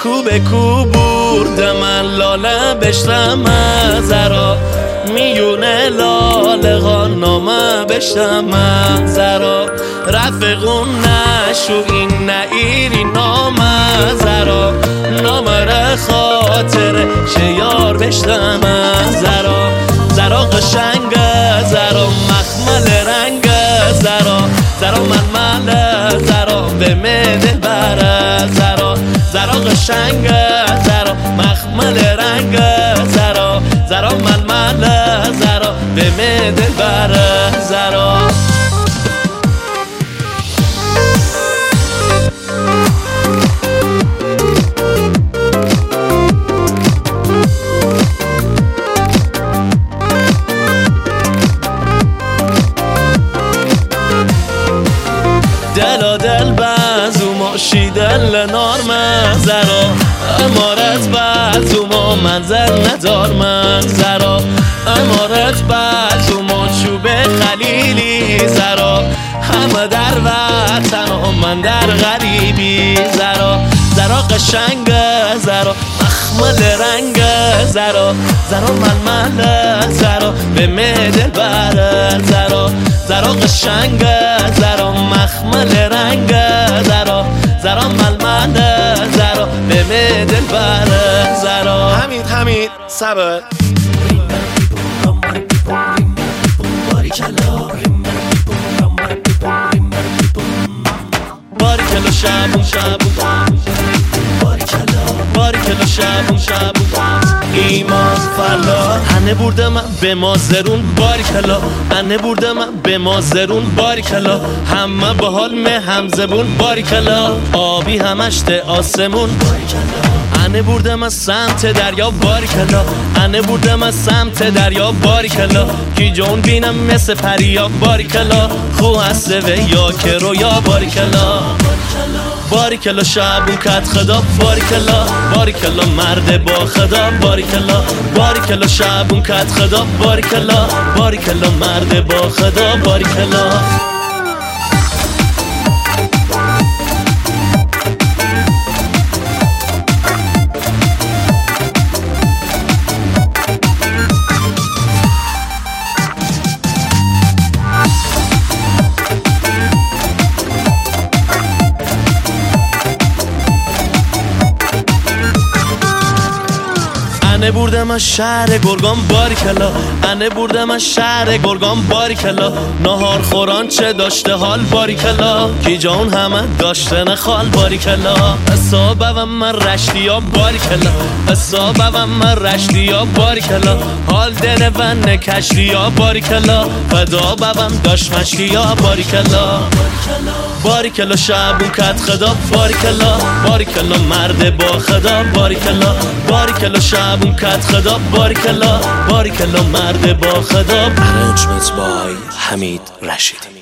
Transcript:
کو به کو برده من لاله بشتم زرا میونه لاله نامه بشتم زرا رفقون نشو این نئیری نامه زرا نامه خاطر شیار بشتم زرا زرا قشنگ زرا مخمل رنگ زرا ململ زرا به مدل بره زرا قشنگ زرا مخمل رنگ زرا ململ زرا به مدل بره زرا دل بازوما شیدل نارم زرا امارت بازوما منزل ندار من زرا امارت بازوما چوب خلیلی زرا همه در وطن و من در غریبی زرا قشنگ زرا مخمل رنگ زرا ململ زرا به مدل بره زرا قشنگ زرا مخمل رنگ زرا ململ زرا به مدل بره زرا حمید صبر باریکلا شبون ایمان فلا انه بردم به مازرون باریکلا انه بردم به مازرون باریکلا همه به حال همزبون باریکلا آبی همش ته آسمون انه بردم از سمت دریا باریکلا انه بردم از سمت دریا باریکلا کی جون بینم مثل پریا باریکلا خو هسته و یا که رویا باریکلا شبون کت خدا باریکلا مرد با خدا باریکلا شبون کت خدا باریکلا مرد با خدا باریکلا انه بردم از شهر گرگان باریکلا انه بردم از شهر گرگان باریکلا نهار خوران چه داشته حال باریکلا کی جان همه داشته نخال باریکلا حسابم من رشتیا باریکلا حسابم من رشتیا باریکلا حال دل ون کشتیا باریکلا فدا ببم داشت مشتیا باریکلا شبون کت خدا باریکلا مرد با خدا باریکلا شبون کت خدا باریکلا مرد با خدا. Arrangements by حمید رشیدی.